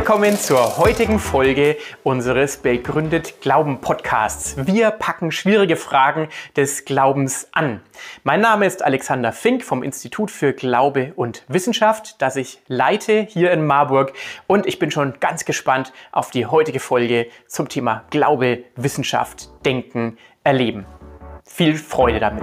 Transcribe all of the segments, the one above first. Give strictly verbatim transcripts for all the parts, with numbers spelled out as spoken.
willkommen zur heutigen Folge unseres Begründet Glauben Podcasts. Wir packen schwierige Fragen des Glaubens an. Mein Name ist Alexander Fink vom Institut für Glaube und Wissenschaft, das ich leite hier in Marburg, und ich bin schon ganz gespannt auf die heutige Folge zum Thema Glaube, Wissenschaft, Denken, Erleben. Viel Freude damit!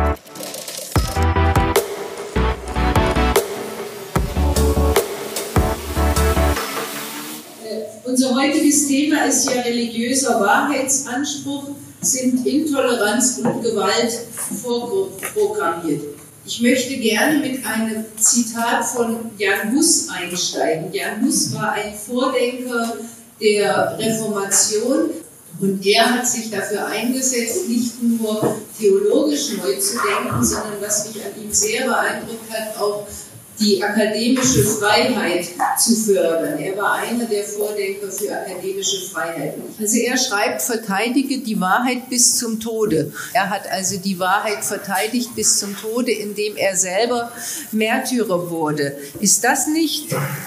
Unser heutiges Thema ist ja religiöser Wahrheitsanspruch, sind Intoleranz und Gewalt vorprogrammiert. Ich möchte gerne mit einem Zitat von Jan Hus einsteigen. Jan Hus war ein Vordenker der Reformation und er hat sich dafür eingesetzt, nicht nur theologisch neu zu denken, sondern was mich an ihm sehr beeindruckt hat, auch die akademische Freiheit zu fördern. Er war einer der Vordenker für akademische Freiheit. Also er schreibt, verteidige die Wahrheit bis zum Tode. Er hat also die Wahrheit verteidigt bis zum Tode, indem er selber Märtyrer wurde. Ist das nicht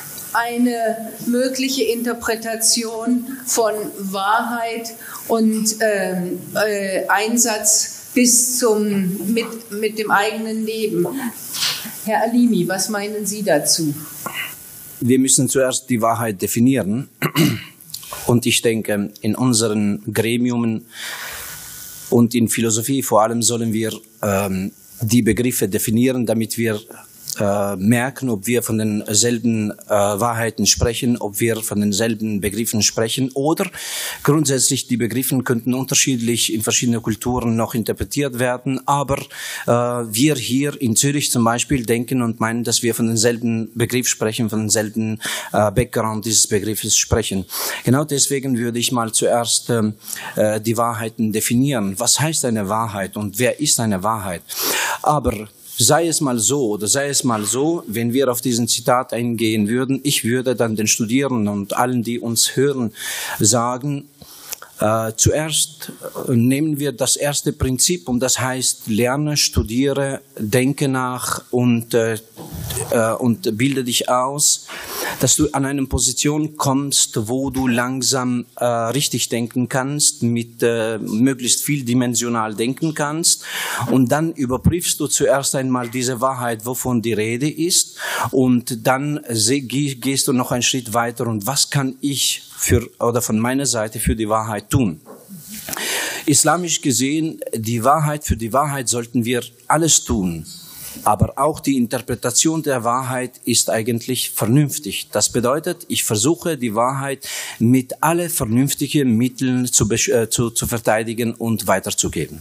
eine mögliche Interpretation von Wahrheit und ähm, äh, Einsatz bis zum, mit, mit dem eigenen Leben? Herr Alimi, was meinen Sie dazu? Wir müssen zuerst die Wahrheit definieren. Und ich denke, in unseren Gremien und in Philosophie vor allem sollen wir ähm, die Begriffe definieren, damit wir äh, merken, ob wir von denselben äh, Wahrheiten sprechen, ob wir von denselben Begriffen sprechen oder grundsätzlich die Begriffe könnten unterschiedlich in verschiedenen Kulturen noch interpretiert werden, aber äh, wir hier in Zürich zum Beispiel denken und meinen, dass wir von denselben Begriff sprechen, von denselben äh, Background dieses Begriffes sprechen. Genau deswegen würde ich mal zuerst äh, die Wahrheiten definieren. Was heißt eine Wahrheit und wer ist eine Wahrheit? Aber sei es mal so oder sei es mal so, wenn wir auf diesen Zitat eingehen würden, ich würde dann den Studierenden und allen, die uns hören, sagen, äh, zuerst nehmen wir das erste Prinzip und das heißt, lerne, studiere, denke nach und, äh, äh, und bilde dich aus, dass du an eine Position kommst, wo du langsam äh, richtig denken kannst, mit äh, möglichst vieldimensional denken kannst und dann überprüfst du zuerst einmal diese Wahrheit, wovon die Rede ist und dann gehst du noch einen Schritt weiter und was kann ich für oder von meiner Seite für die Wahrheit tun? Islamisch gesehen, die Wahrheit, für die Wahrheit sollten wir alles tun. Aber auch die Interpretation der Wahrheit ist eigentlich vernünftig. Das bedeutet, ich versuche die Wahrheit mit allen vernünftigen Mitteln zu, äh, zu, zu verteidigen und weiterzugeben.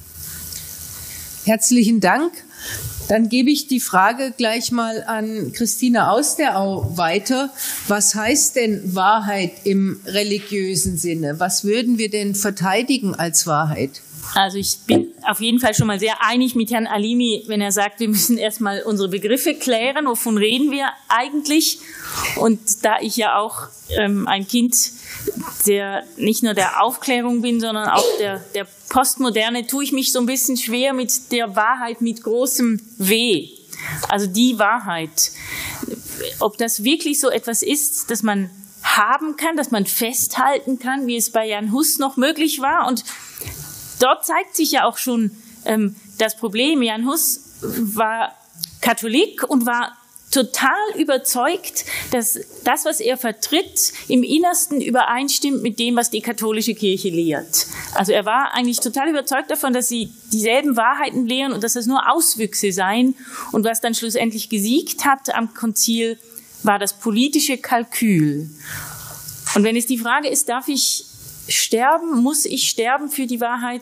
Herzlichen Dank. Dann gebe ich die Frage gleich mal an Christina Austerau weiter. Was heißt denn Wahrheit im religiösen Sinne? Was würden wir denn verteidigen als Wahrheit? Also ich bin auf jeden Fall schon mal sehr einig mit Herrn Alimi, wenn er sagt, wir müssen erstmal unsere Begriffe klären. Wovon reden wir eigentlich? Und da ich ja auch ähm, ein Kind der nicht nur der Aufklärung bin, sondern auch der, der Postmoderne, tue ich mich so ein bisschen schwer mit der Wahrheit mit großem W. Also die Wahrheit. Ob das wirklich so etwas ist, dass man haben kann, dass man festhalten kann, wie es bei Jan Hus noch möglich war. Und dort zeigt sich ja auch schon ähm, das Problem. Jan Hus war Katholik und war total überzeugt, dass das, was er vertritt, im Innersten übereinstimmt mit dem, was die katholische Kirche lehrt. Also er war eigentlich total überzeugt davon, dass sie dieselben Wahrheiten lehren und dass das nur Auswüchse seien. Und was dann schlussendlich gesiegt hat am Konzil, war das politische Kalkül. Und wenn es die Frage ist, darf ich sterben, muss ich sterben für die Wahrheit,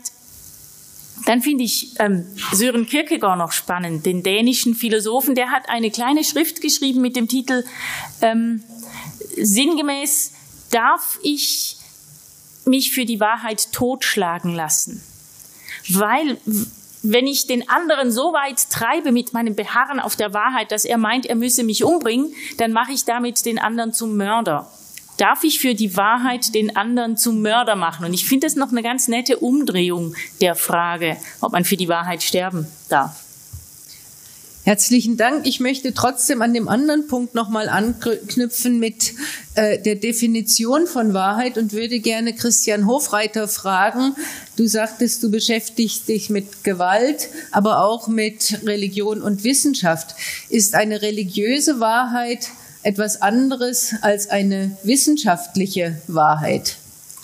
dann finde ich ähm, Søren Kierkegaard noch spannend, den dänischen Philosophen. Der hat eine kleine Schrift geschrieben mit dem Titel ähm, sinngemäß, darf ich mich für die Wahrheit totschlagen lassen? Weil wenn ich den anderen so weit treibe mit meinem Beharren auf der Wahrheit, dass er meint, er müsse mich umbringen, dann mache ich damit den anderen zum Mörder. Darf ich für die Wahrheit den anderen zum Mörder machen? Und ich finde das noch eine ganz nette Umdrehung der Frage, ob man für die Wahrheit sterben darf. Herzlichen Dank. Ich möchte trotzdem an dem anderen Punkt nochmal anknüpfen mit äh, der Definition von Wahrheit und würde gerne Christian Hofreiter fragen. Du sagtest, du beschäftigst dich mit Gewalt, aber auch mit Religion und Wissenschaft. Ist eine religiöse Wahrheit etwas anderes als eine wissenschaftliche Wahrheit?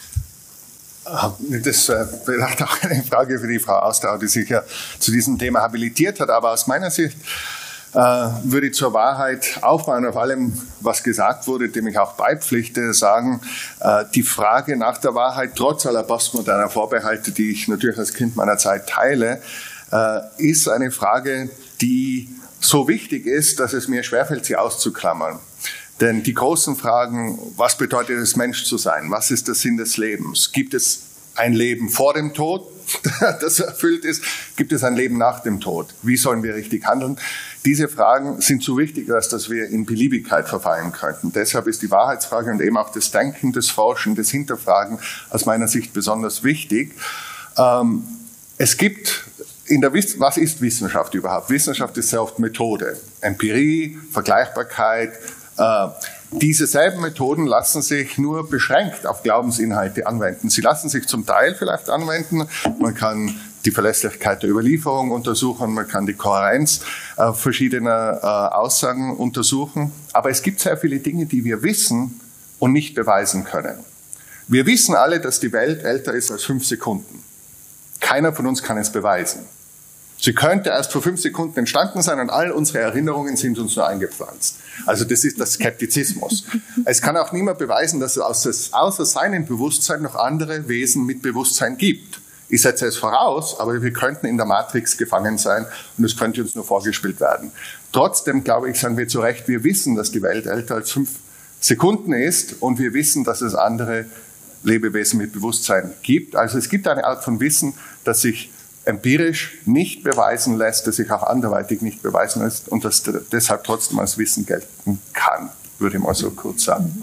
Das ist vielleicht auch eine Frage für die Frau Austauer, die sich ja zu diesem Thema habilitiert hat. Aber aus meiner Sicht äh, würde ich zur Wahrheit aufbauen, auf allem, was gesagt wurde, dem ich auch beipflichte, sagen, äh, die Frage nach der Wahrheit, trotz aller postmoderner Vorbehalte, die ich natürlich als Kind meiner Zeit teile, äh, ist eine Frage, die so wichtig ist, dass es mir schwerfällt, sie auszuklammern. Denn die großen Fragen, was bedeutet es, Mensch zu sein? Was ist der Sinn des Lebens? Gibt es ein Leben vor dem Tod, das erfüllt ist? Gibt es ein Leben nach dem Tod? Wie sollen wir richtig handeln? Diese Fragen sind zu wichtig, als dass wir in Beliebigkeit verfallen könnten. Deshalb ist die Wahrheitsfrage und eben auch das Denken, das Forschen, das Hinterfragen aus meiner Sicht besonders wichtig. Ähm, es gibt in der Wiss- was ist Wissenschaft überhaupt? Wissenschaft ist sehr oft Methode, Empirie, Vergleichbarkeit. Äh, diese selben Methoden lassen sich nur beschränkt auf Glaubensinhalte anwenden. Sie lassen sich zum Teil vielleicht anwenden. Man kann die Verlässlichkeit der Überlieferung untersuchen, man kann die Kohärenz äh, verschiedener äh, Aussagen untersuchen. Aber es gibt sehr viele Dinge, die wir wissen und nicht beweisen können. Wir wissen alle, dass die Welt älter ist als fünf Sekunden. Keiner von uns kann es beweisen. Sie könnte erst vor fünf Sekunden entstanden sein und all unsere Erinnerungen sind uns nur eingepflanzt. Also das ist der Skeptizismus. Es kann auch niemand beweisen, dass es außer seinem Bewusstsein noch andere Wesen mit Bewusstsein gibt. Ich setze es voraus, aber wir könnten in der Matrix gefangen sein und es könnte uns nur vorgespielt werden. Trotzdem, glaube ich, sagen wir zu Recht, wir wissen, dass die Welt älter als fünf Sekunden ist und wir wissen, dass es andere Lebewesen mit Bewusstsein gibt. Also es gibt eine Art von Wissen, das sich empirisch nicht beweisen lässt, das sich auch anderweitig nicht beweisen lässt und das deshalb trotzdem als Wissen gelten kann, würde ich mal so kurz sagen.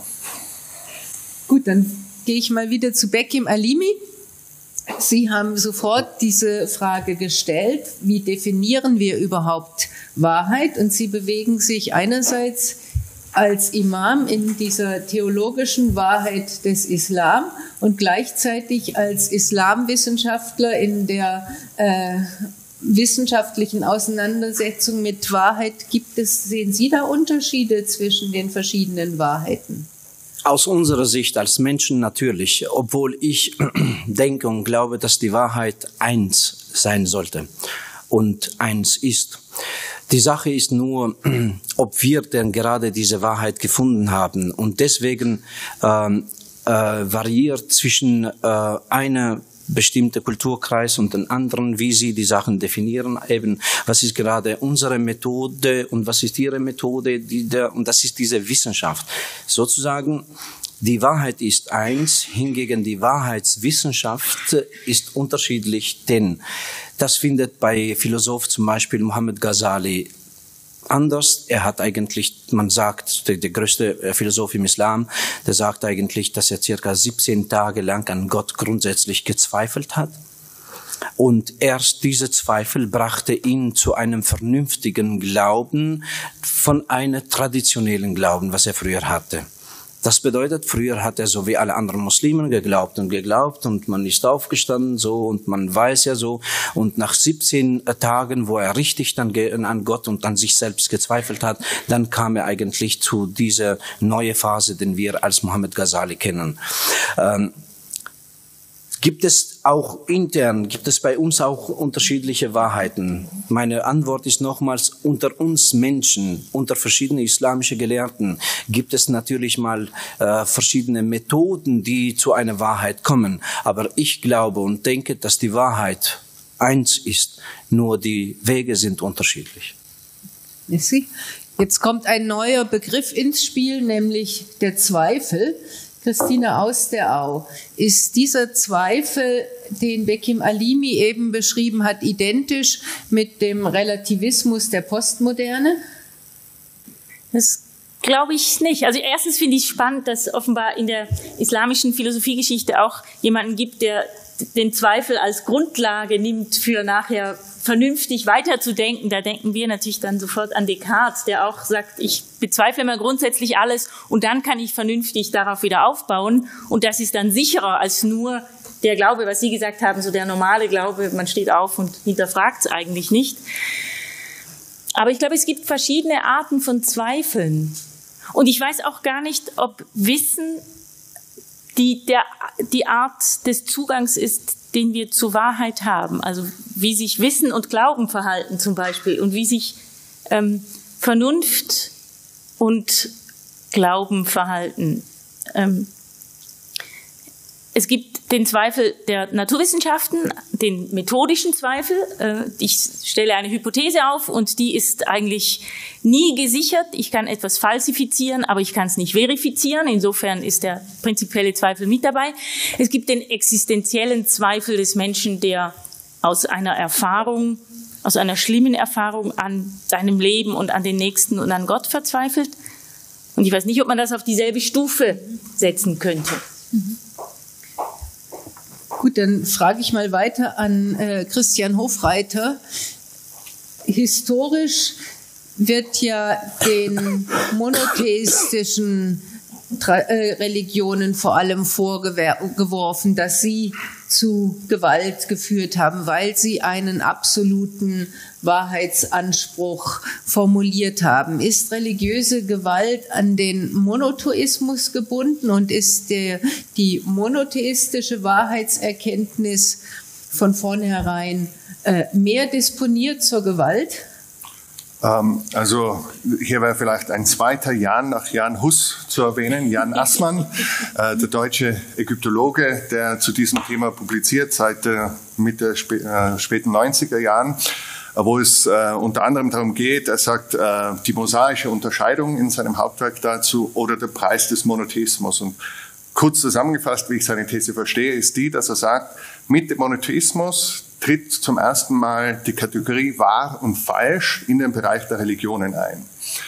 Gut, dann gehe ich mal wieder zu Bekim Alimi. Sie haben sofort diese Frage gestellt, wie definieren wir überhaupt Wahrheit? Und Sie bewegen sich einerseits als Imam in dieser theologischen Wahrheit des Islam und gleichzeitig als Islamwissenschaftler in der äh, wissenschaftlichen Auseinandersetzung mit Wahrheit. Gibt es, sehen Sie da Unterschiede zwischen den verschiedenen Wahrheiten? Aus unserer Sicht als Menschen natürlich, obwohl ich denke und glaube, dass die Wahrheit eins sein sollte und eins ist. Die Sache ist nur, ob wir denn gerade diese Wahrheit gefunden haben. Und deswegen ähm, äh, variiert zwischen äh, einer bestimmte Kulturkreis und den anderen, wie sie die Sachen definieren, eben, was ist gerade unsere Methode und was ist ihre Methode, die der, und das ist diese Wissenschaft. Sozusagen, die Wahrheit ist eins, hingegen die Wahrheitswissenschaft ist unterschiedlich, denn das findet bei Philosoph zum Beispiel Mohammed Ghazali anders. Er hat eigentlich, man sagt, der, der größte Philosoph im Islam, der sagt eigentlich, dass er circa siebzehn Tage lang an Gott grundsätzlich gezweifelt hat. Und erst diese Zweifel brachte ihn zu einem vernünftigen Glauben von einem traditionellen Glauben, was er früher hatte. Das bedeutet, früher hat er so wie alle anderen Muslimen geglaubt und geglaubt und man ist aufgestanden so und man weiß ja so. Und nach siebzehn Tagen, wo er richtig dann an Gott und an sich selbst gezweifelt hat, dann kam er eigentlich zu dieser neuen Phase, den wir als Mohammed Ghazali kennen. Ähm, Gibt es auch intern, gibt es bei uns auch unterschiedliche Wahrheiten? Meine Antwort ist nochmals, unter uns Menschen, unter verschiedenen islamischen Gelehrten, gibt es natürlich mal äh, verschiedene Methoden, die zu einer Wahrheit kommen. Aber ich glaube und denke, dass die Wahrheit eins ist, nur die Wege sind unterschiedlich. Jetzt kommt ein neuer Begriff ins Spiel, nämlich der Zweifel. Christine Austerau, ist dieser Zweifel, den Bekim Alimi eben beschrieben hat, identisch mit dem Relativismus der Postmoderne? Das glaube ich nicht. Also erstens finde ich spannend, dass offenbar in der islamischen Philosophiegeschichte auch jemanden gibt, der den Zweifel als Grundlage nimmt für nachher vernünftig weiterzudenken, da denken wir natürlich dann sofort an Descartes, der auch sagt, ich bezweifle mal grundsätzlich alles und dann kann ich vernünftig darauf wieder aufbauen und das ist dann sicherer als nur der Glaube, was Sie gesagt haben, so der normale Glaube, man steht auf und hinterfragt es eigentlich nicht. Aber ich glaube, es gibt verschiedene Arten von Zweifeln. Und ich weiß auch gar nicht, ob Wissen die, der, die Art des Zugangs ist, den wir zur Wahrheit haben. Also wie sich Wissen und Glauben verhalten zum Beispiel und wie sich ähm, Vernunft und Glauben verhalten. Ähm, Es gibt den Zweifel der Naturwissenschaften, den methodischen Zweifel. Ich stelle eine Hypothese auf und die ist eigentlich nie gesichert. Ich kann etwas falsifizieren, aber ich kann es nicht verifizieren. Insofern ist der prinzipielle Zweifel mit dabei. Es gibt den existenziellen Zweifel des Menschen, der aus einer Erfahrung, aus einer schlimmen Erfahrung an seinem Leben und an den Nächsten und an Gott verzweifelt. Und ich weiß nicht, ob man das auf dieselbe Stufe setzen könnte. Mhm. Gut, dann frage ich mal weiter an äh, Christian Hofreiter. Historisch wird ja den monotheistischen Tra- äh, Religionen vor allem vorgeworfen, dass sie zu Gewalt geführt haben, weil sie einen absoluten Wahrheitsanspruch formuliert haben. Ist religiöse Gewalt an den Monotheismus gebunden und ist der, die monotheistische Wahrheitserkenntnis von vornherein äh, mehr disponiert zur Gewalt? Ähm, also hier wäre vielleicht ein zweiter Jan nach Jan Hus zu erwähnen, Jan Assmann, äh, der deutsche Ägyptologe, der zu diesem Thema publiziert seit äh, Mitte spä- äh, späten neunziger Jahren, äh, wo es äh, unter anderem darum geht, er sagt, äh, die mosaische Unterscheidung in seinem Hauptwerk dazu oder der Preis des Monotheismus. Und kurz zusammengefasst, wie ich seine These verstehe, ist die, dass er sagt, mit dem Monotheismus tritt zum ersten Mal die Kategorie wahr und falsch in den Bereich der Religionen ein.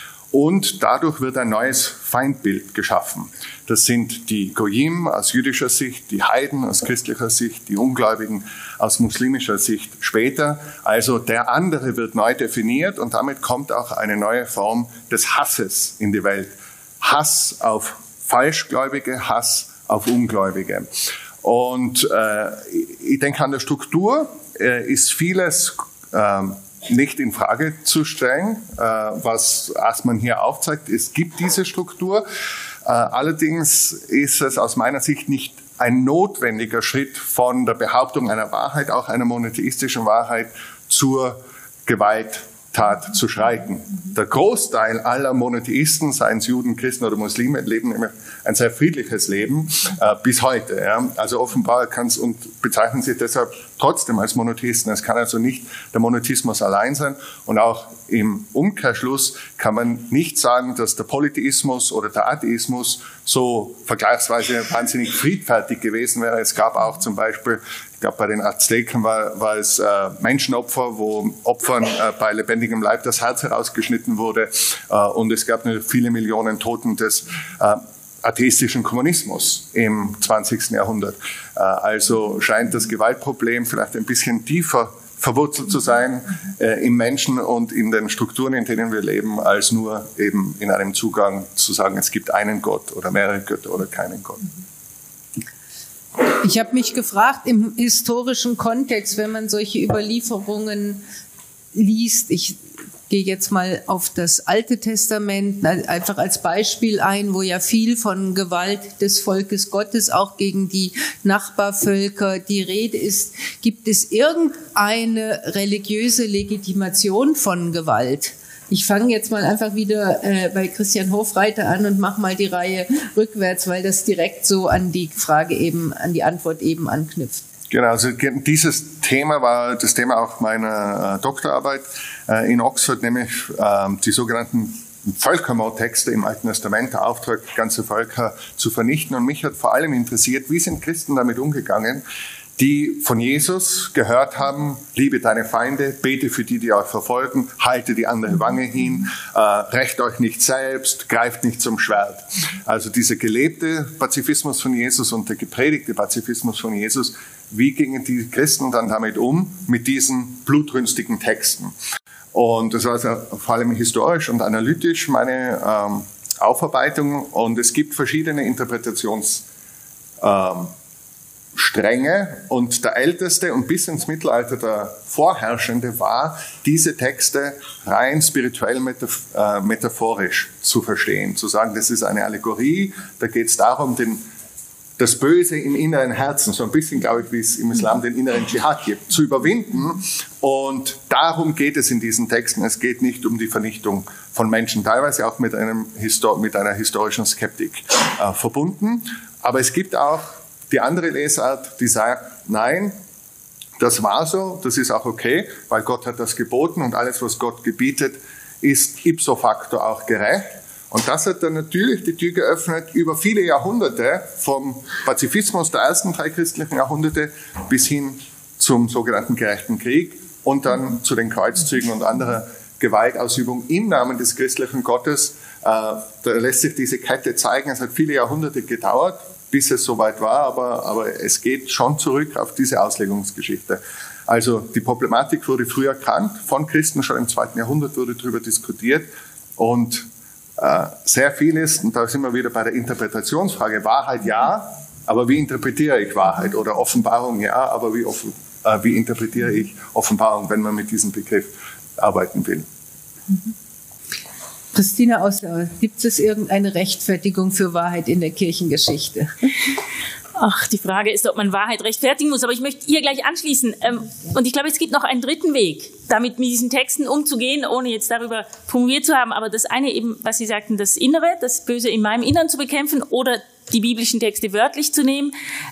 Und dadurch wird ein neues Feindbild geschaffen. Das sind die Goyim aus jüdischer Sicht, die Heiden aus christlicher Sicht, die Ungläubigen aus muslimischer Sicht später. Also der andere wird neu definiert und damit kommt auch eine neue Form des Hasses in die Welt. Hass auf Falschgläubige, Hass auf Ungläubige. Und äh, ich denke, an der Struktur äh, ist vieles äh, nicht in Frage zu stellen, äh, was Assmann hier aufzeigt. Es gibt diese Struktur. Äh, allerdings ist es aus meiner Sicht nicht ein notwendiger Schritt von der Behauptung einer Wahrheit, auch einer monotheistischen Wahrheit, zur Gewalttat zu schreiten. Der Großteil aller Monotheisten, seien es Juden, Christen oder Muslime, leben nämlich ein sehr friedliches Leben äh, bis heute. Ja. Also offenbar kann es und bezeichnen sich deshalb trotzdem als Monotheisten. Es kann also nicht der Monotheismus allein sein. Und auch im Umkehrschluss kann man nicht sagen, dass der Polytheismus oder der Atheismus so vergleichsweise wahnsinnig friedfertig gewesen wäre. Es gab auch zum Beispiel, ich glaube, bei den Azteken war, war es äh, Menschenopfer, wo Opfern äh, bei lebendigem Leib das Herz herausgeschnitten wurde. Äh, und es gab natürlich viele Millionen Toten des äh, atheistischen Kommunismus im zwanzigsten Jahrhundert. Äh, also scheint das Gewaltproblem vielleicht ein bisschen tiefer verwurzelt zu sein äh, im Menschen und in den Strukturen, in denen wir leben, als nur eben in einem Zugang zu sagen, es gibt einen Gott oder mehrere Götter oder keinen Gott. Ich habe mich gefragt, im historischen Kontext, wenn man solche Überlieferungen liest, ich gehe jetzt mal auf das Alte Testament einfach als Beispiel ein, wo ja viel von Gewalt des Volkes Gottes auch gegen die Nachbarvölker die Rede ist. Gibt es irgendeine religiöse Legitimation von Gewalt? Ich fange jetzt mal einfach wieder äh, bei Christian Hofreiter an und mache mal die Reihe rückwärts, weil das direkt so an die Frage eben, an die Antwort eben anknüpft. Genau, also dieses Thema war das Thema auch meiner äh, Doktorarbeit äh, in Oxford, nämlich äh, die sogenannten Völkermordtexte im Alten Testament, der Auftrag, ganze Völker zu vernichten. Und mich hat vor allem interessiert, wie sind Christen damit umgegangen, die von Jesus gehört haben, liebe deine Feinde, bete für die, die euch verfolgen, halte die andere Wange hin, äh, rächt euch nicht selbst, greift nicht zum Schwert. Also dieser gelebte Pazifismus von Jesus und der gepredigte Pazifismus von Jesus, wie gingen die Christen dann damit um, mit diesen blutrünstigen Texten? Und das war also vor allem historisch und analytisch meine ähm, Aufarbeitung. Und es gibt verschiedene Interpretationsstränge. Ähm, und der älteste und bis ins Mittelalter der vorherrschende war, diese Texte rein spirituell metaph- äh, metaphorisch zu verstehen. Zu sagen, das ist eine Allegorie, da geht es darum, den das Böse im inneren Herzen, so ein bisschen, glaube ich, wie es im Islam den inneren Dschihad gibt, zu überwinden. Und darum geht es in diesen Texten. Es geht nicht um die Vernichtung von Menschen, teilweise auch mit, einem Histor- mit einer historischen Skeptik äh, verbunden. Aber es gibt auch die andere Lesart, die sagt, nein, das war so, das ist auch okay, weil Gott hat das geboten und alles, was Gott gebietet, ist ipso facto auch gerecht. Und das hat dann natürlich die Tür geöffnet über viele Jahrhunderte, vom Pazifismus der ersten drei christlichen Jahrhunderte bis hin zum sogenannten gerechten Krieg und dann zu den Kreuzzügen und anderer Gewaltausübung im Namen des christlichen Gottes. Äh, da lässt sich diese Kette zeigen. Es hat viele Jahrhunderte gedauert, bis es soweit war, aber, aber es geht schon zurück auf diese Auslegungsgeschichte. Also die Problematik wurde früh erkannt, von Christen schon im zweiten Jahrhundert wurde darüber diskutiert und sehr vieles, und da sind wir wieder bei der Interpretationsfrage, Wahrheit ja, aber wie interpretiere ich Wahrheit? Oder Offenbarung ja, aber wie, offen, äh, wie interpretiere ich Offenbarung, wenn man mit diesem Begriff arbeiten will? Mhm. Christina Auslauer, gibt es irgendeine Rechtfertigung für Wahrheit in der Kirchengeschichte? Ach, die Frage ist, ob man Wahrheit rechtfertigen muss. Aber ich möchte hier gleich anschließen. Und ich glaube, es gibt noch einen dritten Weg, damit mit diesen Texten umzugehen, ohne jetzt darüber promoviert zu haben. Aber das eine eben, was Sie sagten, das Innere, das Böse in meinem Innern zu bekämpfen oder die biblischen Texte wörtlich zu nehmen.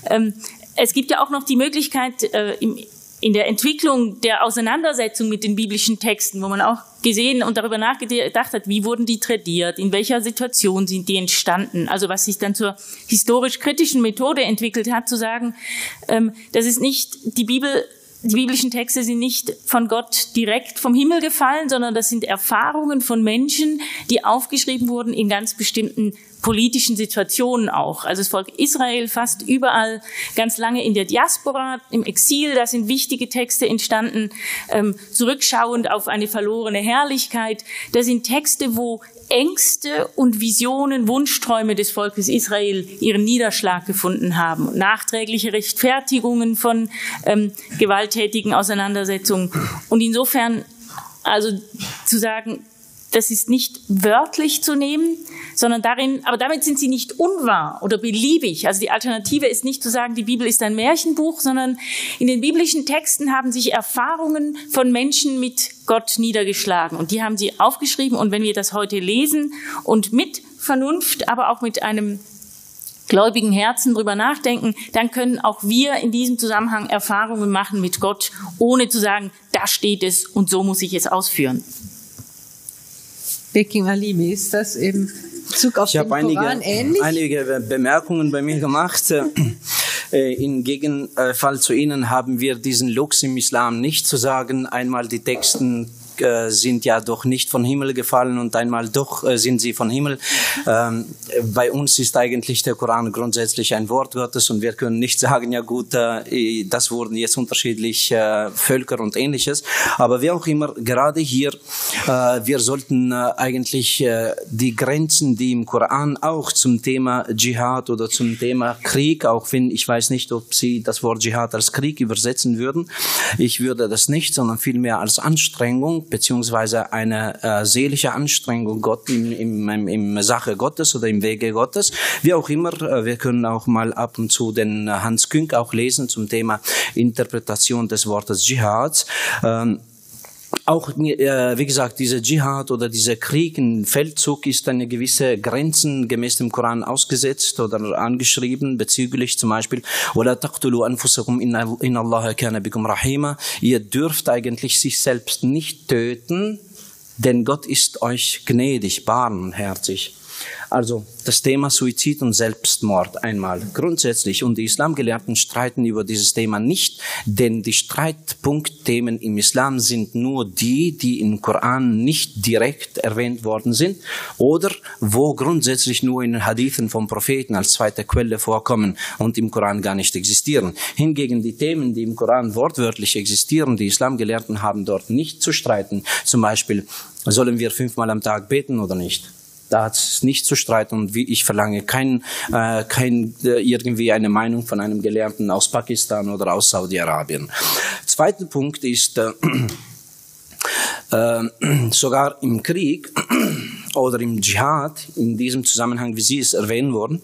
Es gibt ja auch noch die Möglichkeit, in der Entwicklung der Auseinandersetzung mit den biblischen Texten, wo man auch gesehen und darüber nachgedacht hat, wie wurden die tradiert, in welcher Situation sind die entstanden, also was sich dann zur historisch-kritischen Methode entwickelt hat, zu sagen, ähm, das ist nicht die Bibel, die biblischen Texte sind nicht von Gott direkt vom Himmel gefallen, sondern das sind Erfahrungen von Menschen, die aufgeschrieben wurden in ganz bestimmten politischen Situationen auch. Also das Volk Israel fast überall ganz lange in der Diaspora, im Exil, da sind wichtige Texte entstanden, ähm, zurückschauend auf eine verlorene Herrlichkeit. Das sind Texte, wo Ängste und Visionen, Wunschträume des Volkes Israel ihren Niederschlag gefunden haben. Nachträgliche Rechtfertigungen von ähm, gewalttätigen Auseinandersetzungen. Und insofern, also zu sagen, das ist nicht wörtlich zu nehmen, sondern darin, aber damit sind sie nicht unwahr oder beliebig. Also die Alternative ist nicht zu sagen, die Bibel ist ein Märchenbuch, sondern in den biblischen Texten haben sich Erfahrungen von Menschen mit Gott niedergeschlagen und die haben sie aufgeschrieben. Und wenn wir das heute lesen und mit Vernunft, aber auch mit einem gläubigen Herzen drüber nachdenken, dann können auch wir in diesem Zusammenhang Erfahrungen machen mit Gott, ohne zu sagen, da steht es und so muss ich es ausführen. Bekim Alimi, ist das im Bezug auf ich den einige, Koran ähnlich? einige Bemerkungen bei mir gemacht. Im Gegenfall zu Ihnen haben wir diesen Lux im Islam nicht zu sagen, einmal die Texten sind ja doch nicht von Himmel gefallen und einmal doch sind sie von Himmel. Ähm, bei uns ist eigentlich der Koran grundsätzlich ein Wort Gottes und wir können nicht sagen, ja gut, äh, das wurden jetzt unterschiedlich äh, Völker und Ähnliches. Aber wie auch immer, gerade hier, äh, wir sollten äh, eigentlich äh, die Grenzen, die im Koran auch zum Thema Dschihad oder zum Thema Krieg, auch wenn ich weiß nicht, ob Sie das Wort Dschihad als Krieg übersetzen würden. Ich würde das nicht, sondern vielmehr als Anstrengung beziehungsweise eine äh, seelische Anstrengung Gott im, im, im, im Sache Gottes oder im Wege Gottes. Wie auch immer, äh, wir können auch mal ab und zu den Hans Künk auch lesen zum Thema Interpretation des Wortes Dschihad. Ähm, Auch, äh, wie gesagt, dieser Dschihad oder dieser Krieg, ein Feldzug ist eine gewisse Grenzen gemäß dem Koran ausgesetzt oder angeschrieben, bezüglich zum Beispiel, وَلَا تَقْتُلُوا أَنفُسَكُمْ إِنَّ اللَّهَ كَانَ بِكُمْ رَحِيمًا. Ihr dürft eigentlich sich selbst nicht töten, denn Gott ist euch gnädig, barmherzig. Also das Thema Suizid und Selbstmord einmal grundsätzlich. Und die Islamgelehrten streiten über dieses Thema nicht, denn die Streitpunktthemen im Islam sind nur die, die im Koran nicht direkt erwähnt worden sind oder wo grundsätzlich nur in den Hadithen vom Propheten als zweite Quelle vorkommen und im Koran gar nicht existieren. Hingegen die Themen, die im Koran wortwörtlich existieren, die Islamgelehrten haben dort nicht zu streiten. Zum Beispiel, sollen wir fünfmal am Tag beten oder nicht? Da hat es nicht zu streiten und wie ich verlange kein, äh, kein äh, irgendwie eine Meinung von einem Gelehrten aus Pakistan oder aus Saudi-Arabien. Zweiter Punkt ist, äh, äh, sogar im Krieg oder im Dschihad, in diesem Zusammenhang, wie Sie es erwähnen wurden,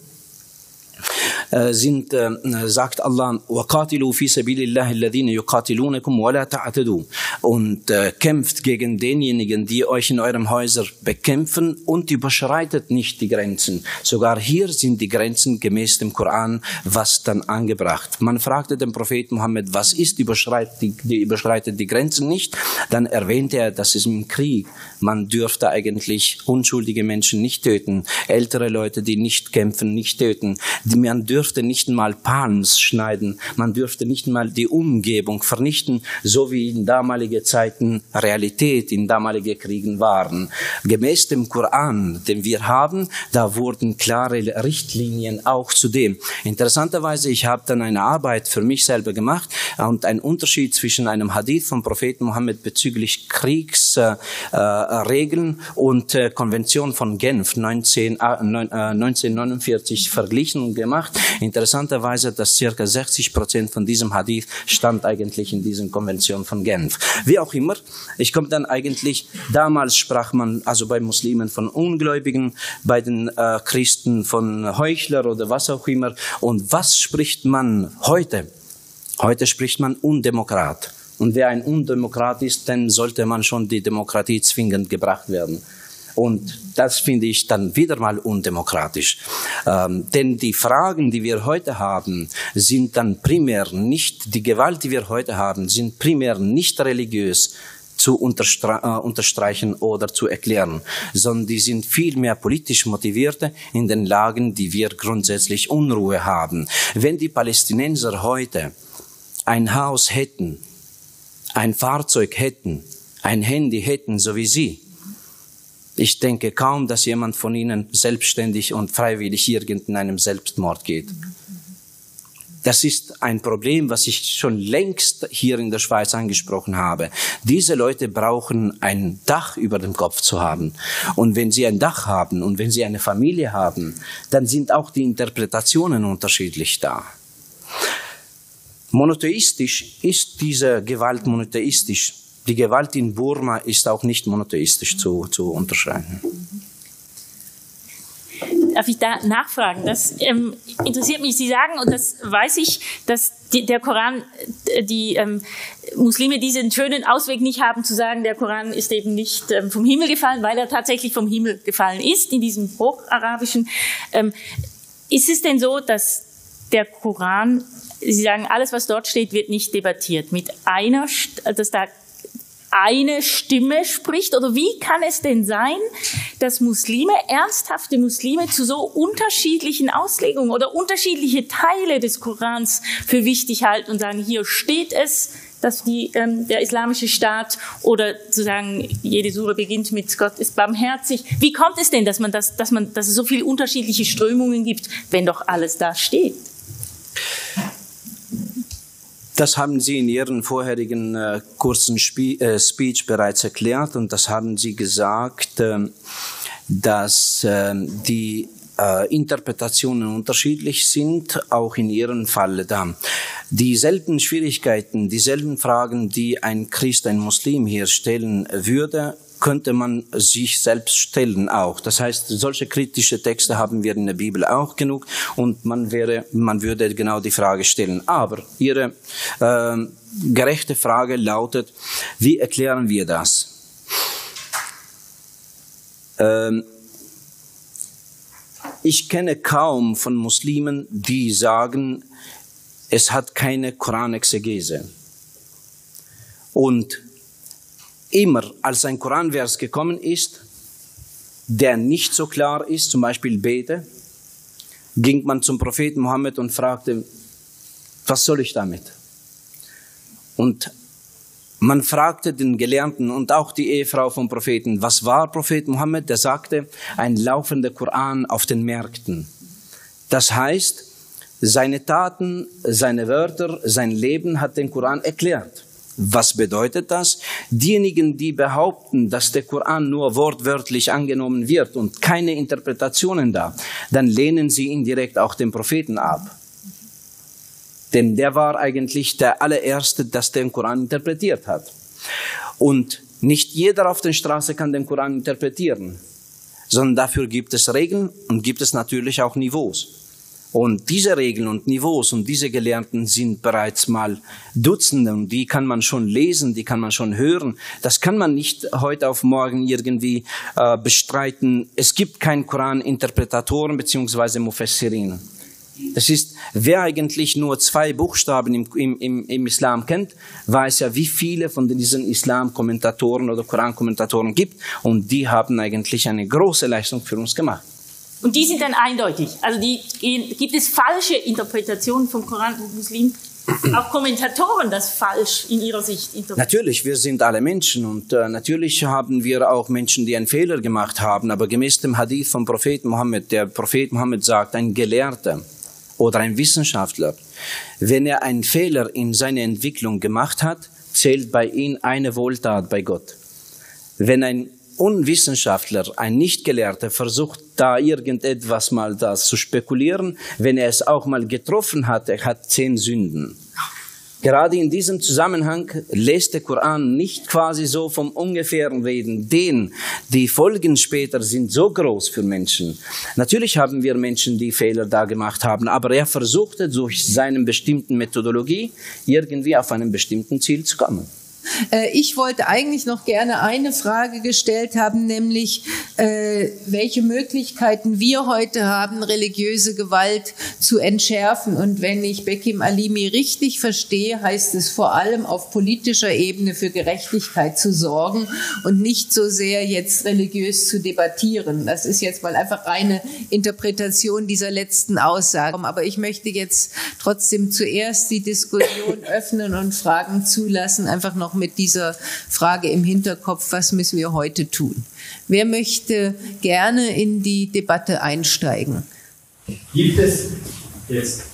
sind, äh, sagt Allah, وَقَاتِلُوا فِي سَبِيلِ اللَّهِ الَّذِينَ يُقَاتِلُونَكُمْ وَلَا تَعْتَدُوا, und äh, kämpft gegen denjenigen, die euch in eurem Häuser bekämpfen, und überschreitet nicht die Grenzen. Sogar hier sind die Grenzen gemäß dem Koran was dann angebracht. Man fragte den Propheten Mohammed, was ist, überschreitet die, die, überschreitet die Grenzen nicht? Dann erwähnte er, dass es im Krieg, man dürfte eigentlich unschuldige Menschen nicht töten, ältere Leute, die nicht kämpfen, nicht töten. Man dürfte nicht mal Palms schneiden, man dürfte nicht mal die Umgebung vernichten, so wie in damaligen Zeiten Realität in damaligen Kriegen waren. Gemäß dem Koran, den wir haben, da wurden klare Richtlinien auch zu dem. Interessanterweise, ich habe dann eine Arbeit für mich selber gemacht und einen Unterschied zwischen einem Hadith vom Propheten Mohammed bezüglich Kriegsregeln äh, und äh, Konvention von Genf neunzehnhundertneunundvierzig verglichen und gemacht. Interessanterweise, dass circa sechzig Prozent von diesem Hadith stand eigentlich in dieser Konvention von Genf. Wie auch immer, ich komme dann eigentlich, damals sprach man also bei Muslimen von Ungläubigen, bei den äh, Christen von Heuchler oder was auch immer. Und was spricht man heute? Heute spricht man Undemokrat. Und wer ein Undemokrat ist, dann sollte man schon die Demokratie zwingend gebracht werden. Und das finde ich dann wieder mal undemokratisch. Ähm, denn die Fragen, die wir heute haben, sind dann primär nicht, die Gewalt, die wir heute haben, sind primär nicht religiös zu unterstre- äh, unterstreichen oder zu erklären, sondern die sind viel mehr politisch motivierte in den Lagen, die wir grundsätzlich Unruhe haben. Wenn die Palästinenser heute ein Haus hätten, ein Fahrzeug hätten, ein Handy hätten, so wie sie, ich denke kaum, dass jemand von ihnen selbstständig und freiwillig irgendeinem Selbstmord geht. Das ist ein Problem, was ich schon längst hier in der Schweiz angesprochen habe. Diese Leute brauchen ein Dach über dem Kopf zu haben. Und wenn sie ein Dach haben und wenn sie eine Familie haben, dann sind auch die Interpretationen unterschiedlich da. Monotheistisch ist diese Gewalt monotheistisch. Die Gewalt in Burma ist auch nicht monotheistisch zu, zu unterscheiden. Darf ich da nachfragen? Das ähm, interessiert mich. Sie sagen, und das weiß ich, dass die, der Koran, die ähm, Muslime diesen schönen Ausweg nicht haben, zu sagen, der Koran ist eben nicht ähm, vom Himmel gefallen, weil er tatsächlich vom Himmel gefallen ist, in diesem Hocharabischen. Ähm, ist es denn so, dass der Koran, Sie sagen, alles, was dort steht, wird nicht debattiert, mit einer, dass da eine Stimme spricht? Oder wie kann es denn sein, dass Muslime, ernsthafte Muslime, zu so unterschiedlichen Auslegungen oder unterschiedliche Teile des Korans für wichtig halten und sagen, hier steht es, dass die, ähm, der islamische Staat, oder zu sagen, jede Sure beginnt mit Gott ist barmherzig. Wie kommt es denn, dass man das, dass man, dass es so viele unterschiedliche Strömungen gibt, wenn doch alles da steht? Das haben Sie in Ihren vorherigen äh, kurzen Spe- äh, Speech bereits erklärt, und das haben Sie gesagt, äh, dass äh, die äh, Interpretationen unterschiedlich sind, auch in Ihrem Falle da. Dieselben Schwierigkeiten, dieselben Fragen, die ein Christ, ein Muslim hier stellen würde, könnte man sich selbst stellen auch. Das heißt, solche kritische Texte haben wir in der Bibel auch genug, und man wäre, man würde genau die Frage stellen. Aber Ihre äh, gerechte Frage lautet, wie erklären wir das? Ähm, ich kenne kaum von Muslimen, die sagen, es hat keine Koranexegese. Und immer, als ein Koranvers gekommen ist, der nicht so klar ist, zum Beispiel Bete, ging man zum Propheten Mohammed und fragte, was soll ich damit? Und man fragte den Gelernten und auch die Ehefrau vom Propheten, was war Prophet Mohammed? Der sagte, ein laufender Koran auf den Märkten. Das heißt, seine Taten, seine Wörter, sein Leben hat den Koran erklärt. Was bedeutet das? Diejenigen, die behaupten, dass der Koran nur wortwörtlich angenommen wird und keine Interpretationen da, dann lehnen sie indirekt auch den Propheten ab. Denn der war eigentlich der allererste, der den Koran interpretiert hat. Und nicht jeder auf der Straße kann den Koran interpretieren, sondern dafür gibt es Regeln und gibt es natürlich auch Niveaus. Und diese Regeln und Niveaus und diese Gelernten sind bereits mal Dutzende und die kann man schon lesen, die kann man schon hören. Das kann man nicht heute auf morgen irgendwie äh, bestreiten. Es gibt keinen Koran-Interpretatoren bzw. Mufassirin. Das ist, wer eigentlich nur zwei Buchstaben im, im, im Islam kennt, weiß ja, wie viele von diesen Islam-Kommentatoren oder Koran-Kommentatoren gibt. Und die haben eigentlich eine große Leistung für uns gemacht. Und die sind dann eindeutig. Also die, gibt es falsche Interpretationen vom Koran und Muslim? Auch Kommentatoren das falsch in ihrer Sicht interpretieren? Natürlich, wir sind alle Menschen und äh, natürlich haben wir auch Menschen, die einen Fehler gemacht haben. Aber gemäß dem Hadith vom Propheten Mohammed, der Prophet Mohammed sagt, ein Gelehrter oder ein Wissenschaftler, wenn er einen Fehler in seiner Entwicklung gemacht hat, zählt bei ihm eine Wohltat bei Gott. Wenn ein Unwissenschaftler, ein Nichtgelehrter versucht, da irgendetwas mal das zu spekulieren, wenn er es auch mal getroffen hat, er hat zehn Sünden. Gerade in diesem Zusammenhang lässt der Koran nicht quasi so vom Ungefähren reden, denn die Folgen später sind so groß für Menschen. Natürlich haben wir Menschen, die Fehler da gemacht haben, aber er versuchte durch seine bestimmte Methodologie irgendwie auf einem bestimmten Ziel zu kommen. Ich wollte eigentlich noch gerne eine Frage gestellt haben, nämlich äh, welche Möglichkeiten wir heute haben, religiöse Gewalt zu entschärfen. Und wenn ich Bekim Alimi richtig verstehe, heißt es vor allem auf politischer Ebene für Gerechtigkeit zu sorgen und nicht so sehr jetzt religiös zu debattieren. Das ist jetzt mal einfach reine Interpretation dieser letzten Aussage. Aber ich möchte jetzt trotzdem zuerst die Diskussion öffnen und Fragen zulassen, einfach noch mit dieser Frage im Hinterkopf, was müssen wir heute tun? Wer möchte gerne in die Debatte einsteigen? Gibt es jetzt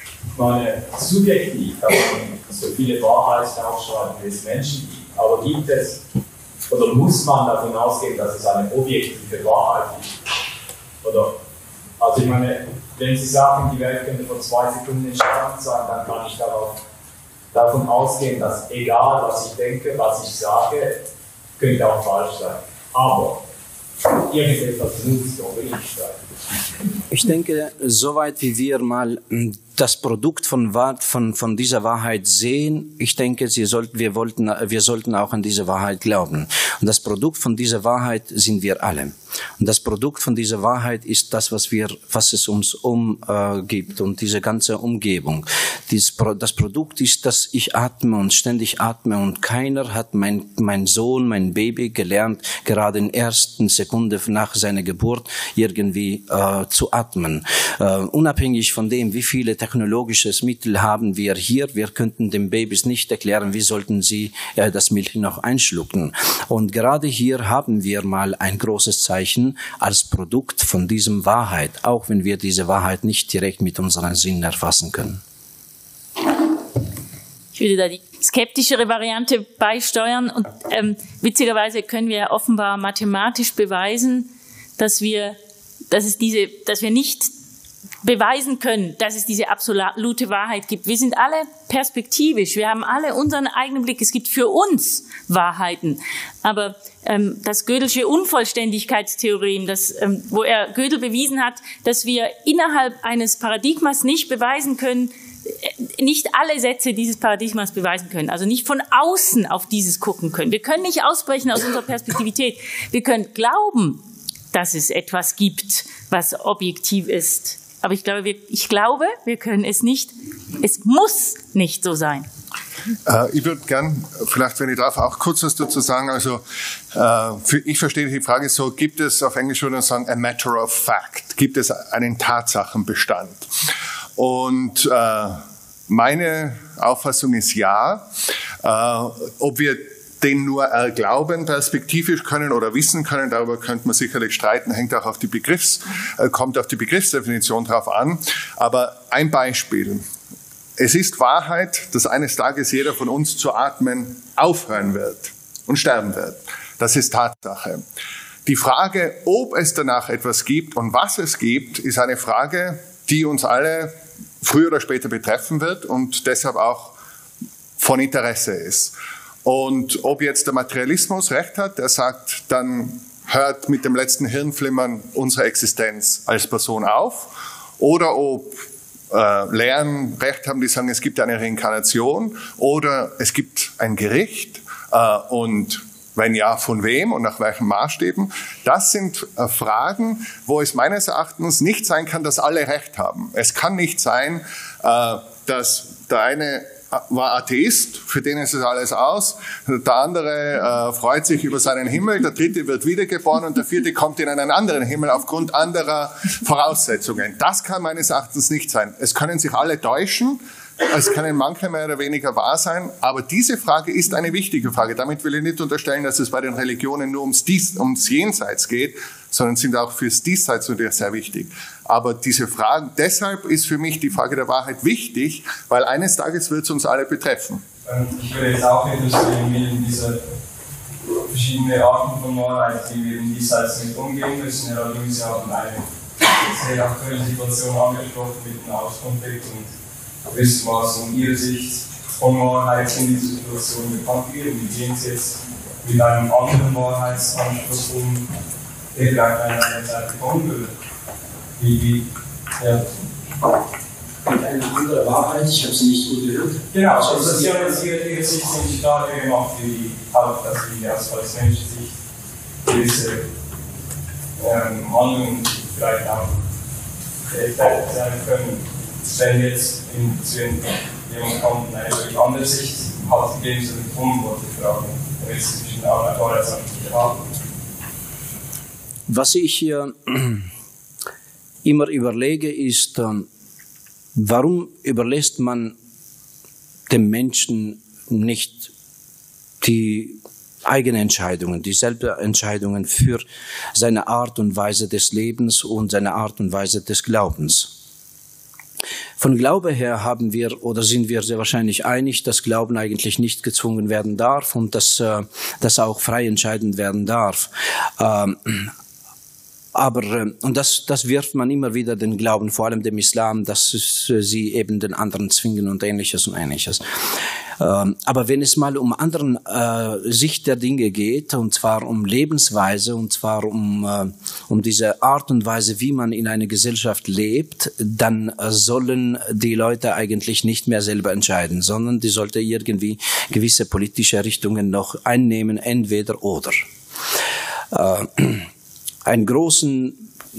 mal subjektiv, so viele Wahrheiten aufschreiben, wie es Menschen gibt, aber gibt es oder muss man davon ausgehen, dass es eine objektive Wahrheit gibt? Oder, also ich meine, wenn Sie sagen, die Welt könnte vor zwei Sekunden entstanden sein, dann kann ich darauf davon ausgehen, dass egal was ich denke, was ich sage, könnte auch falsch sein. Aber irgendetwas muss doch richtig sein. Ich denke, soweit wie wir mal das Produkt von, von, von dieser Wahrheit sehen, ich denke, sie sollten, wir, wollten, wir sollten auch an diese Wahrheit glauben. Und das Produkt von dieser Wahrheit sind wir alle. Und das Produkt von dieser Wahrheit ist das, was wir, was es uns umgibt äh, und diese ganze Umgebung. Dies, das Produkt ist, dass ich atme und ständig atme und keiner hat mein, mein Sohn, mein Baby gelernt, gerade in der ersten Sekunde nach seiner Geburt irgendwie äh, zu atmen. Äh, unabhängig von dem, wie viele technologisches Mittel haben wir hier, wir könnten den Babys nicht erklären, wie sollten sie äh, das Milch noch einschlucken. Und gerade hier haben wir mal ein großes Zeichen als Produkt von diesem Wahrheit, auch wenn wir diese Wahrheit nicht direkt mit unseren Sinnen erfassen können. Ich würde da die skeptischere Variante beisteuern und ähm, witzigerweise können wir offenbar mathematisch beweisen, dass wir, dass es diese, dass wir nicht beweisen können, dass es diese absolute Wahrheit gibt. Wir sind alle perspektivisch, wir haben alle unseren eigenen Blick. Es gibt für uns Wahrheiten, aber ähm, das Gödelsche Unvollständigkeitstheorem, das, ähm, wo er Gödel bewiesen hat, dass wir innerhalb eines Paradigmas nicht beweisen können, nicht alle Sätze dieses Paradigmas beweisen können, also nicht von außen auf dieses gucken können. Wir können nicht ausbrechen aus unserer Perspektivität. Wir können glauben, dass es etwas gibt, was objektiv ist. Aber ich glaube, wir, ich glaube, wir können es nicht, es muss nicht so sein. Äh, ich würde gern, vielleicht wenn ich darf, auch kurz was dazu sagen. Also äh, für, ich verstehe die Frage so, gibt es, auf Englisch würde man sagen, a matter of fact, gibt es einen Tatsachenbestand? Und äh, meine Auffassung ist ja. Äh, ob wir den nur erglauben, perspektivisch können oder wissen können, darüber könnte man sicherlich streiten, hängt auch auf die Begriffs, äh, kommt auf die Begriffsdefinition drauf an. Aber ein Beispiel. Es ist Wahrheit, dass eines Tages jeder von uns zu atmen aufhören wird und sterben wird. Das ist Tatsache. Die Frage, ob es danach etwas gibt und was es gibt, ist eine Frage, die uns alle früher oder später betreffen wird und deshalb auch von Interesse ist. Und ob jetzt der Materialismus recht hat, der sagt, dann hört mit dem letzten Hirnflimmern unsere Existenz als Person auf, oder ob äh, Lehren recht haben, die sagen, es gibt eine Reinkarnation oder es gibt ein Gericht äh, und wenn ja, von wem und nach welchen Maßstäben? Das sind äh, Fragen, wo es meines Erachtens nicht sein kann, dass alle recht haben. Es kann nicht sein, äh, dass der eine war Atheist, für den ist es alles aus. Der andere äh, freut sich über seinen Himmel, der dritte wird wiedergeboren und der vierte kommt in einen anderen Himmel aufgrund anderer Voraussetzungen. Das kann meines Erachtens nicht sein. Es können sich alle täuschen, es können manche mehr oder weniger wahr sein, aber diese Frage ist eine wichtige Frage. Damit will ich nicht unterstellen, dass es bei den Religionen nur ums, Dies, ums Jenseits geht, sondern sind auch fürs Diesseits natürlich sehr wichtig. Aber diese Fragen, deshalb ist für mich die Frage der Wahrheit wichtig, weil eines Tages wird es uns alle betreffen. Ich würde jetzt auch interessieren, wie in diese verschiedenen Arten von Wahrheit, die wir im Diesseits mit umgehen müssen. Herr Alimi, Sie haben eine sehr aktuelle Situation angesprochen mit dem Nahostkonflikt und wissen, was in Ihrer Sicht von Wahrheit in dieser Situation bekannt wird. Und wie gehen Sie jetzt mit einem anderen Wahrheitsanspruch um, der vielleicht an einer Zeit kommen würde? Wie, wie, ja. Mit einer anderen Wahrheit, ich habe sie nicht gut gehört. Genau, also Sie haben jetzt Ihre, Ihre Sicht ziemlich klar gemacht, die auch, dass wir als, als Menschensicht gewisse ähm, Handlungen vielleicht auch rechtfertigt sein können. Wenn jetzt in Beziehung jemand kommt und eine völlig andere Sicht hat, gegeben zu den Umworte fragen, wenn es zwischen einer Wahrheitsanspruch haben. Was ich hier immer überlege, ist, warum überlässt man dem Menschen nicht die eigenen Entscheidungen, die Selbstentscheidungen für seine Art und Weise des Lebens und seine Art und Weise des Glaubens? Von Glaube her haben wir oder sind wir sehr wahrscheinlich einig, dass Glauben eigentlich nicht gezwungen werden darf und dass äh, das auch frei entscheidend werden darf. Ähm, aber äh, und das, das wirft man immer wieder den Glauben, vor allem dem Islam, dass es, äh, sie eben den anderen zwingen und Ähnliches und Ähnliches. Ähm, aber wenn es mal um anderen äh, Sicht der Dinge geht, und zwar um Lebensweise, und zwar um, äh, um diese Art und Weise, wie man in einer Gesellschaft lebt, dann äh, sollen die Leute eigentlich nicht mehr selber entscheiden, sondern die sollten irgendwie gewisse politische Richtungen noch einnehmen, entweder oder. Äh, einen großen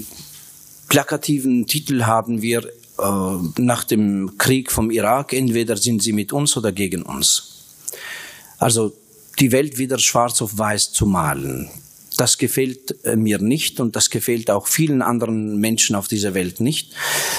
plakativen Titel haben wir nach dem Krieg vom Irak, entweder sind sie mit uns oder gegen uns. Also die Welt wieder schwarz auf weiß zu malen, das gefällt mir nicht und das gefällt auch vielen anderen Menschen auf dieser Welt nicht.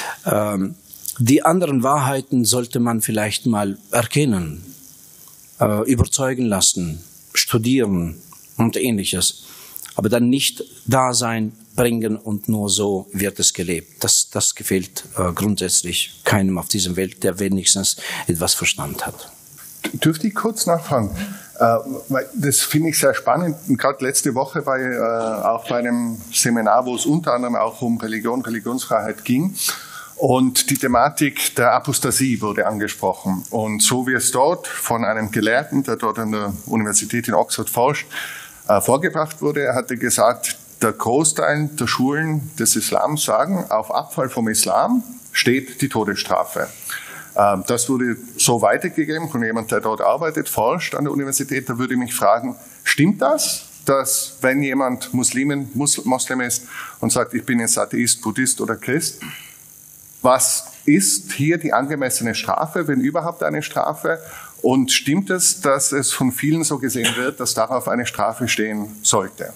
Die anderen Wahrheiten sollte man vielleicht mal erkennen, überzeugen lassen, studieren und Ähnliches, aber dann nicht da sein, bringen und nur so wird es gelebt. Das, das gefällt äh, grundsätzlich keinem auf dieser Welt, der wenigstens etwas Verstand hat. Dürfte ich kurz nachfragen? Äh, weil das finde ich sehr spannend. Gerade letzte Woche war ich äh, auch bei einem Seminar, wo es unter anderem auch um Religion, Religionsfreiheit ging. Und die Thematik der Apostasie wurde angesprochen. Und so wie es dort von einem Gelehrten, der dort an der Universität in Oxford forscht, äh, vorgebracht wurde, er hatte gesagt, der Großteil der Schulen des Islams sagen, auf Abfall vom Islam steht die Todesstrafe. Das wurde so weitergegeben von jemandem, der dort arbeitet, forscht an der Universität. Da würde ich mich fragen, stimmt das, dass wenn jemand Muslimen, Moslem ist und sagt, ich bin jetzt Atheist, Buddhist oder Christ, was ist hier die angemessene Strafe, wenn überhaupt eine Strafe? Und stimmt es, dass es von vielen so gesehen wird, dass darauf eine Strafe stehen sollte?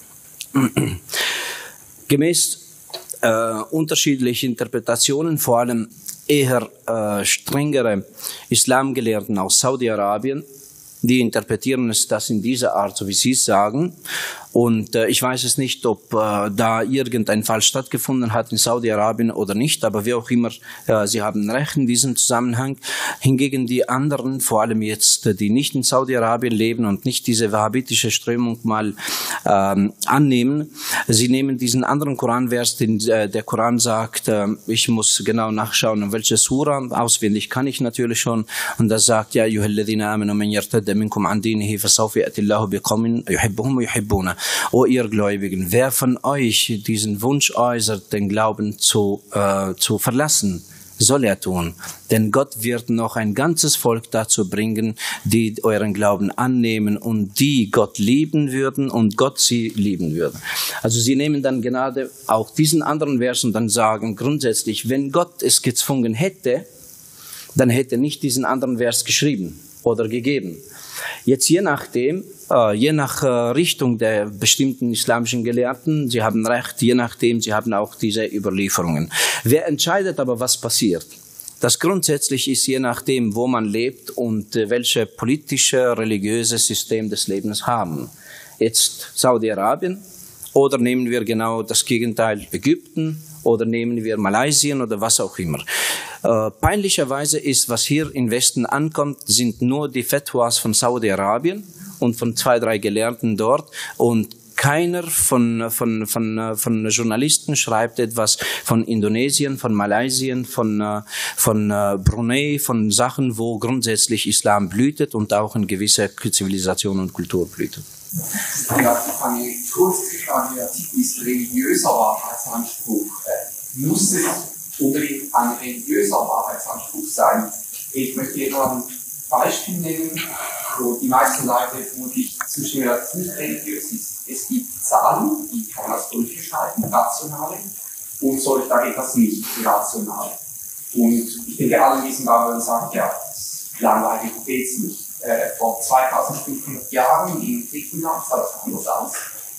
Gemäß äh, unterschiedlichen Interpretationen, vor allem eher äh, strengere Islamgelehrten aus Saudi-Arabien, die interpretieren es das in dieser Art, so wie Sie es sagen. Und äh, ich weiß es nicht, ob äh, da irgendein Fall stattgefunden hat in Saudi-Arabien oder nicht, aber wie auch immer, äh, Sie haben recht in diesem Zusammenhang. Hingegen die anderen, vor allem jetzt, äh, die nicht in Saudi-Arabien leben und nicht diese wahhabitische Strömung mal ähm, annehmen, sie nehmen diesen anderen Koranvers, den äh, der Koran sagt, äh, ich muss genau nachschauen, in welche Sura, auswendig kann ich natürlich schon, und das sagt, ja, ayyuhalladhina amanu man yartadda minkum an dinihi fasawfa ya'ti Allahu biqawmin yuhibbuhum wa yuhibbuna. O ihr Gläubigen, wer von euch diesen Wunsch äußert, den Glauben zu, äh, zu verlassen, soll er tun. Denn Gott wird noch ein ganzes Volk dazu bringen, die euren Glauben annehmen und die Gott lieben würden und Gott sie lieben würden. Also sie nehmen dann gerade auch diesen anderen Vers und dann sagen grundsätzlich, wenn Gott es gezwungen hätte, dann hätte er nicht diesen anderen Vers geschrieben oder gegeben. Jetzt je nachdem, äh, je nach äh, Richtung der bestimmten islamischen Gelehrten, sie haben recht, je nachdem, sie haben auch diese Überlieferungen. Wer entscheidet aber, was passiert? Das grundsätzlich ist je nachdem, wo man lebt und äh, welche politische, religiöse System des Lebens haben. Jetzt Saudi-Arabien oder nehmen wir genau das Gegenteil, Ägypten, oder nehmen wir Malaysia oder was auch immer. Äh, peinlicherweise ist, was hier im Westen ankommt, sind nur die Fatwas von Saudi-Arabien und von zwei, drei Gelehrten dort und keiner von, von, von, von Journalisten schreibt etwas von Indonesien, von Malaysia, von, von Brunei, von Sachen, wo grundsätzlich Islam blühtet und auch eine gewisse Zivilisation und Kultur blühtet. Ja, eine kurze Frage, der Titel ist religiöser Wahrheitsanspruch. Muss es unbedingt ein religiöser Wahrheitsanspruch sein? Ich möchte hier ein Beispiel nennen, wo die meisten Leute vermutlich zustimmen, dass es nicht religiös ist. Es gibt Zahlen, die kann man als Brüche schreiben, rationale, und solche, da geht das nicht, irrational. Und ich denke, alle in diesem Raum würden sagen, ja, langweilig geht es nicht. Äh, vor zweitausendfünfhundert Jahren in Griechenland war das anders aus.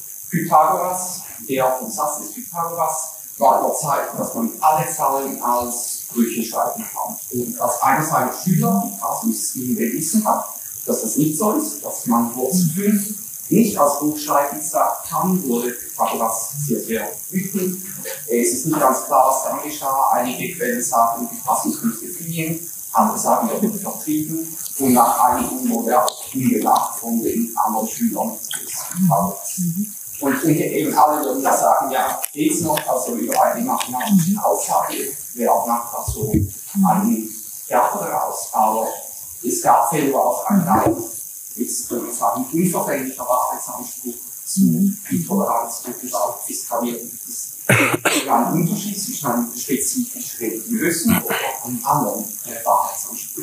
Pythagoras, der vom Satz des Pythagoras, war überzeugt, dass man alle Zahlen als Brüche schreiben kann. Und als einer seiner Schüler, Cassius, ihm bewiesen hat, dass das nicht so ist, dass man Wurzel fünf nicht als Buch schreiben kann, wurde Pythagoras sehr, sehr wütend. Es ist nicht ganz klar, was dann geschah. Einige Quellen sagen, Cassius musste fliehen, andere sagen, er wurde vertrieben. Und nach einigen wurde er auch umgebracht von den anderen Schülern des Pythagoras. Und ich denke, eben alle würden da sagen, ja, geht's noch, also über eine mathematische Aussage wäre auch nachher so ein Theater daraus. Aber es gab Fälle, wo auch ein rein, jetzt würde ich sagen, unverfänglicher Wahrheitsanspruch zu Intoleranz und auch eskalieren. Es gibt einen Unterschied zwischen einem spezifisch religiösen oder einem anderen äh, Wahrheitsanspruch.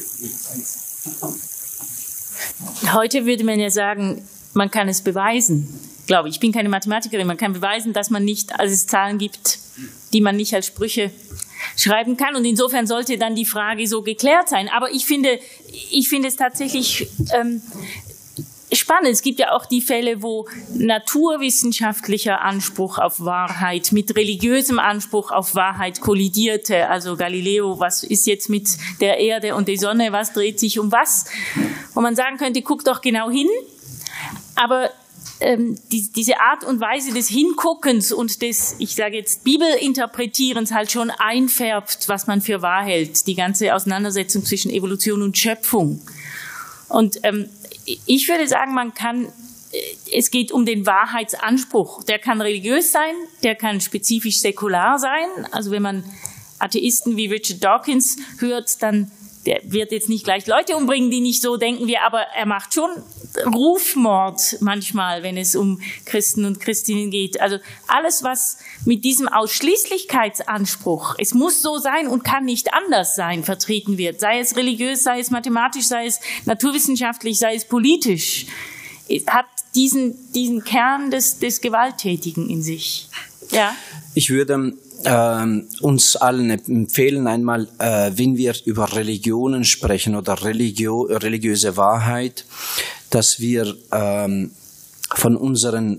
Heute würde man ja sagen, man kann es beweisen. Ich glaube, ich bin keine Mathematikerin, man kann beweisen, dass man nicht, als es Zahlen gibt, die man nicht als Sprüche schreiben kann. Und insofern sollte dann die Frage so geklärt sein. Aber ich finde, ich finde es tatsächlich ähm, spannend. Es gibt ja auch die Fälle, wo naturwissenschaftlicher Anspruch auf Wahrheit mit religiösem Anspruch auf Wahrheit kollidierte. Also Galileo, was ist jetzt mit der Erde und der Sonne, was dreht sich um was? Wo man sagen könnte, guck doch genau hin. Aber ähm, die, diese Art und Weise des Hinguckens und des, ich sage jetzt, Bibelinterpretierens halt schon einfärbt, was man für wahr hält. Die ganze Auseinandersetzung zwischen Evolution und Schöpfung. Und ähm, ich würde sagen, man kann, es geht um den Wahrheitsanspruch. Der kann religiös sein, der kann spezifisch säkular sein. Also wenn man Atheisten wie Richard Dawkins hört, dann der wird jetzt nicht gleich Leute umbringen, die nicht so denken wie, aber er macht schon Rufmord manchmal, wenn es um Christen und Christinnen geht. Also alles, was mit diesem Ausschließlichkeitsanspruch, es muss so sein und kann nicht anders sein, vertreten wird, sei es religiös, sei es mathematisch, sei es naturwissenschaftlich, sei es politisch, hat diesen, diesen Kern des, des Gewalttätigen in sich. Ja. Ich würde ähm, uns allen empfehlen einmal, äh, wenn wir über Religionen sprechen oder Religio, religiöse Wahrheit, dass wir ähm, von unserem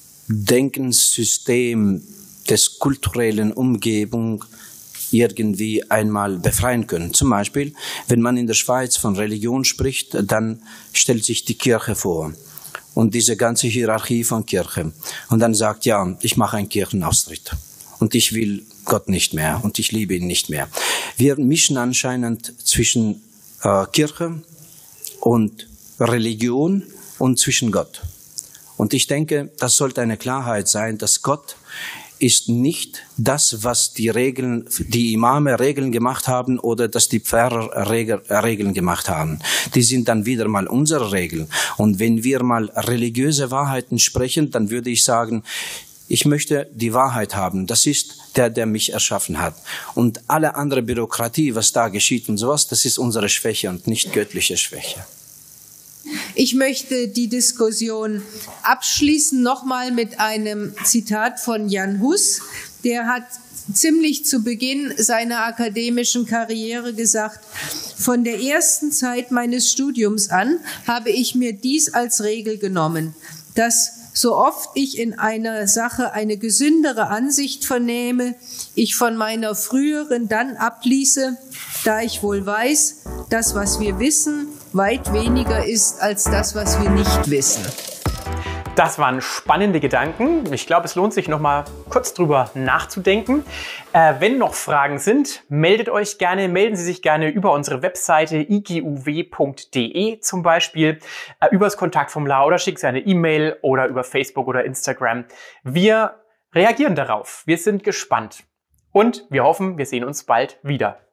Denkenssystem des kulturellen Umgebung irgendwie einmal befreien können. Zum Beispiel, wenn man in der Schweiz von Religion spricht, dann stellt sich die Kirche vor und diese ganze Hierarchie von Kirche. Und dann sagt, ja, ich mache einen Kirchenaustritt und ich will Gott nicht mehr und ich liebe ihn nicht mehr. Wir mischen anscheinend zwischen äh, Kirche und Religion und zwischen Gott. Und ich denke, das sollte eine Klarheit sein, dass Gott ist nicht das, was die Regeln, die Imame Regeln gemacht haben oder dass die Pfarrer Regeln gemacht haben. Die sind dann wieder mal unsere Regeln. Und wenn wir mal religiöse Wahrheiten sprechen, dann würde ich sagen, ich möchte die Wahrheit haben. Das ist der, der mich erschaffen hat. Und alle andere Bürokratie, was da geschieht und sowas, das ist unsere Schwäche und nicht göttliche Schwäche. Ich möchte die Diskussion abschließen nochmal mit einem Zitat von Jan Hus. Der hat ziemlich zu Beginn seiner akademischen Karriere gesagt, von der ersten Zeit meines Studiums an habe ich mir dies als Regel genommen, dass so oft ich in einer Sache eine gesündere Ansicht vernehme, ich von meiner früheren dann abließe, da ich wohl weiß, das, was wir wissen, weit weniger ist als das, was wir nicht wissen. Das waren spannende Gedanken. Ich glaube, es lohnt sich noch mal kurz drüber nachzudenken. Äh, wenn noch Fragen sind, meldet euch gerne, melden Sie sich gerne über unsere Webseite i g u w punkt d e zum Beispiel, äh, über das Kontaktformular oder schickt Sie eine E-Mail oder über Facebook oder Instagram. Wir reagieren darauf. Wir sind gespannt und wir hoffen, wir sehen uns bald wieder.